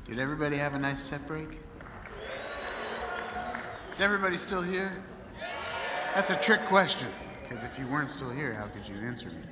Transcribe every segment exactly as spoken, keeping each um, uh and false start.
Did everybody have a nice set break? Is everybody still here? That's a trick question, because if you weren't still here, how could you answer me?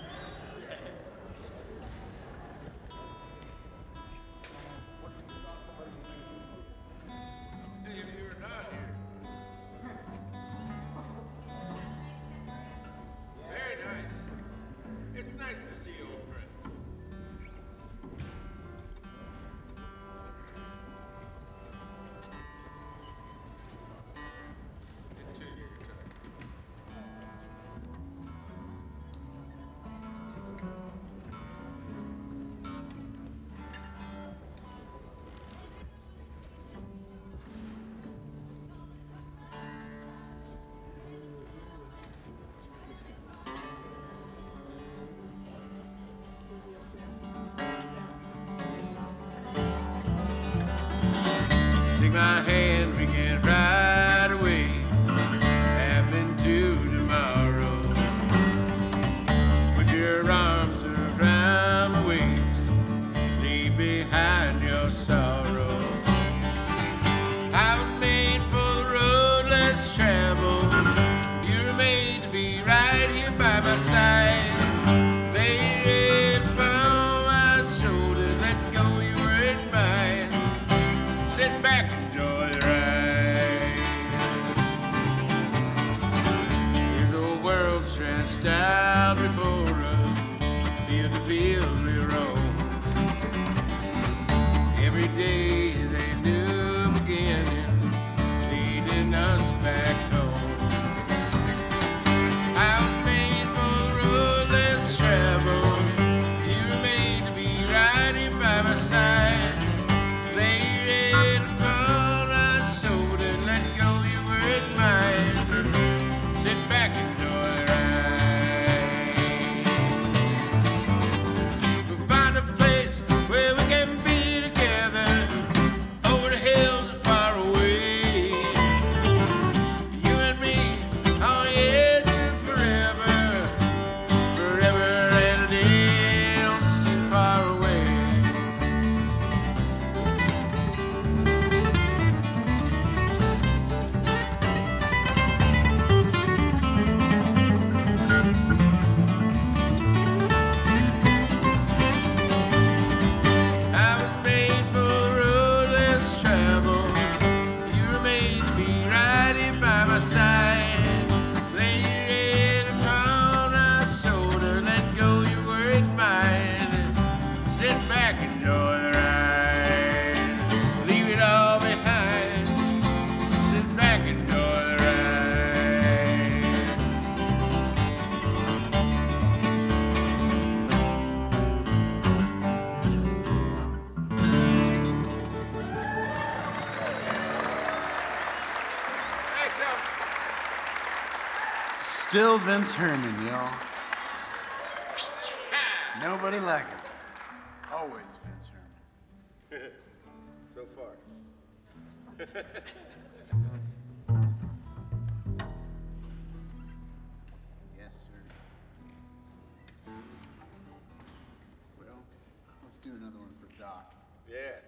Take my hand, we can ride away, half into tomorrow. Put your arms around my waist, leave behind your sorrow. I was made for the road less traveled. You were made to be right here by my side. Lay your head upon my shoulder, let go, you weren't mine. Sit back, enjoy the ride. Here's the world stretched out before us, field to field we roam. Every day is a new beginning, leading us back home. I was made for the road less traveled. You were made to be right here by my side. Lay your head upon my shoulder, let go, you weren't mine. Sit back, enjoy the ride. We'll find a place where we can be together, over the hills and far away. You and me on the edge of forever, forever and a day don't seem far away. I was made for the road less traveled. You were made to be right here by my side. Lay your head upon my shoulder, let go, you weren't mine. Sit back, enjoy the ride. Leave it all behind. Sit back, enjoy the ride. Still Vince Herman, y'all. Nobody like him. Always Vince Herman. So far. Yes, sir. Well, let's do another one for Doc. Yeah.